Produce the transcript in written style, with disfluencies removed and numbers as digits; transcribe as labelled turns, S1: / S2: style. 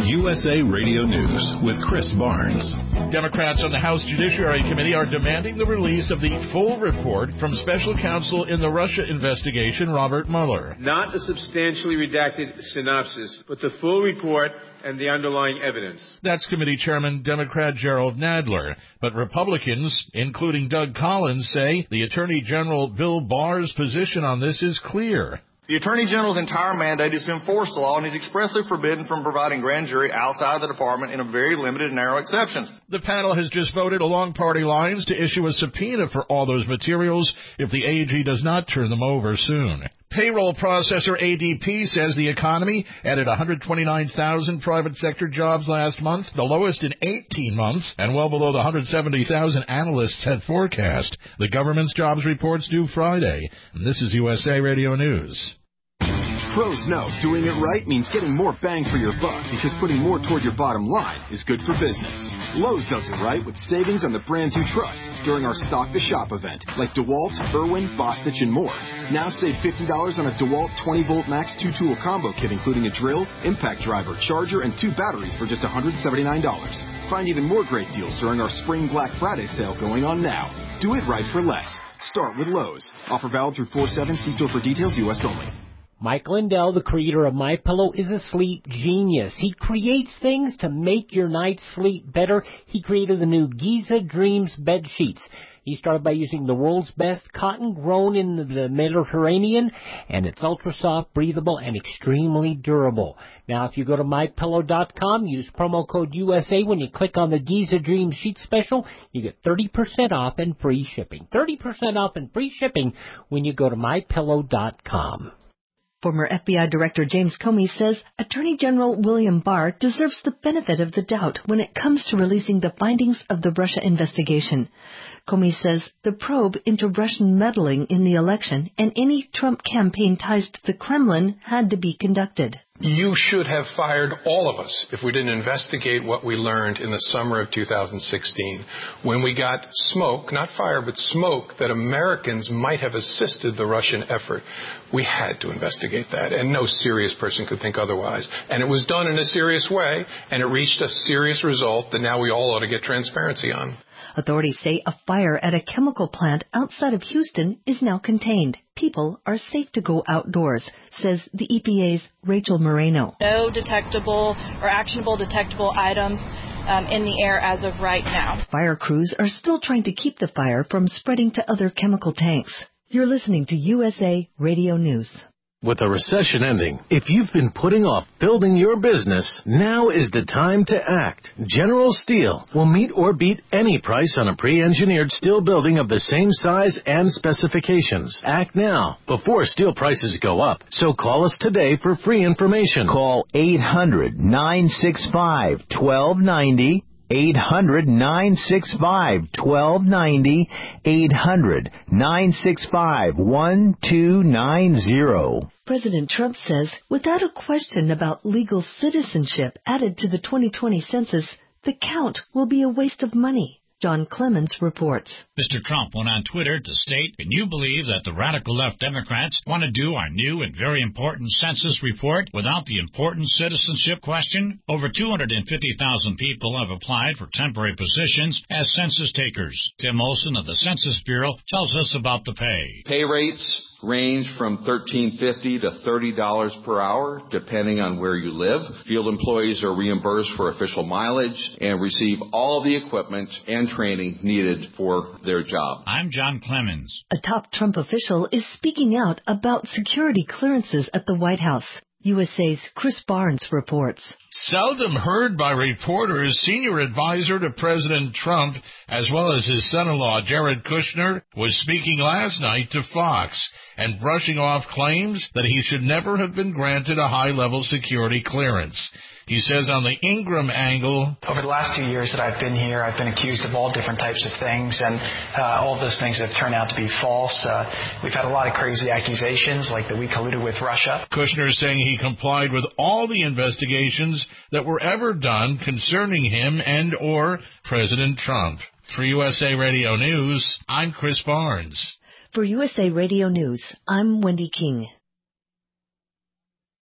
S1: USA Radio News with Chris Barnes.
S2: Democrats on the House Judiciary Committee are demanding the release of the full report from special counsel in the Russia investigation, Robert Mueller.
S3: Not a substantially redacted synopsis, but the full report and the underlying evidence.
S2: That's Committee Chairman Democrat Gerald Nadler. But Republicans, including Doug Collins, say the Attorney General Bill Barr's position on this is clear.
S4: The Attorney General's entire mandate is to enforce the law, and he's expressly forbidden from providing grand jury outside the department in a very limited and narrow exceptions.
S2: The panel has just voted along party lines to issue a subpoena for all those materials if the AG does not turn them over soon. Payroll processor ADP says the economy added 129,000 private sector jobs last month, the lowest in 18 months, and well below the 170,000 analysts had forecast. The government's jobs report's due Friday. And this is USA Radio News.
S5: Pros know doing it right means getting more bang for your buck, because putting more toward your bottom line is good for business. Lowe's does it right with savings on the brands you trust during our Stock the Shop event, like DeWalt, Irwin, Bostitch, and more. Now save $50 on a DeWalt 20-volt max 2-tool combo kit, including a drill, impact driver, charger, and 2 batteries for just $179. Find even more great deals during our Spring Black Friday sale going on now. Do it right for less. Start with Lowe's. Offer valid through 4/7. See store for details. U.S. only.
S6: Mike Lindell, the creator of MyPillow, is a sleep genius. He creates things to make your night's sleep better. He created the new Giza Dreams bed sheets. He started by using the world's best cotton grown in the Mediterranean, and it's ultra soft, breathable, and extremely durable. Now, if you go to MyPillow.com, use promo code USA when you click on the Giza Dreams sheet special, you get 30% off and free shipping. 30% off and free shipping when you go to MyPillow.com.
S7: Former FBI Director James Comey says Attorney General William Barr deserves the benefit of the doubt when it comes to releasing the findings of the Russia investigation. Comey says the probe into Russian meddling in the election and any Trump campaign ties to the Kremlin had to be conducted.
S8: You should have fired all of us if we didn't investigate what we learned in the summer of 2016, when we got smoke, not fire, but smoke, that Americans might have assisted the Russian effort. We had to investigate that, and no serious person could think otherwise. And it was done in a serious way, and it reached a serious result that now we all ought to get transparency on.
S7: Authorities say a fire at a chemical plant outside of Houston is now contained. People are safe to go outdoors, says the EPA's Rachel Moreno.
S9: No detectable or actionable detectable items in the air as of right now.
S7: Fire crews are still trying to keep the fire from spreading to other chemical tanks. You're listening to USA Radio News.
S10: With a recession ending, if you've been putting off building your business, now is the time to act. General Steel will meet or beat any price on a pre-engineered steel building of the same size and specifications. Act now, before steel prices go up. So call us today for free information.
S11: Call 800-965-1290. 800-965-1290, 800-965-1290.
S7: President Trump says, without a question about legal citizenship added to the 2020 census, the count will be a waste of money. John Clemens reports.
S12: Mr. Trump went on Twitter to state, "Can you believe that the radical left Democrats want to do our new and very important census report without the important citizenship question? Over 250,000 people have applied for temporary positions as census takers." Tim Olson of the Census Bureau tells us about the pay.
S13: Pay rates range from $13.50 to $30 per hour, depending on where you live. Field employees are reimbursed for official mileage and receive all the equipment and training needed for their job.
S12: I'm John Clemens.
S7: A top Trump official is speaking out about security clearances at the White House. USA's Chris Barnes reports.
S2: Seldom heard by reporters, senior advisor to President Trump, as well as his son-in-law Jared Kushner, was speaking last night to Fox and brushing off claims that he should never have been granted a high-level security clearance. He says on the Ingram angle,
S14: over the last 2 years that I've been here, I've been accused of all different types of things, and all of those things have turned out to be false. We've had a lot of crazy accusations, like that we colluded with Russia.
S2: Kushner saying he complied with all the investigations that were ever done concerning him and or President Trump. For USA Radio News, I'm Chris Barnes.
S7: For USA Radio News, I'm Wendy King.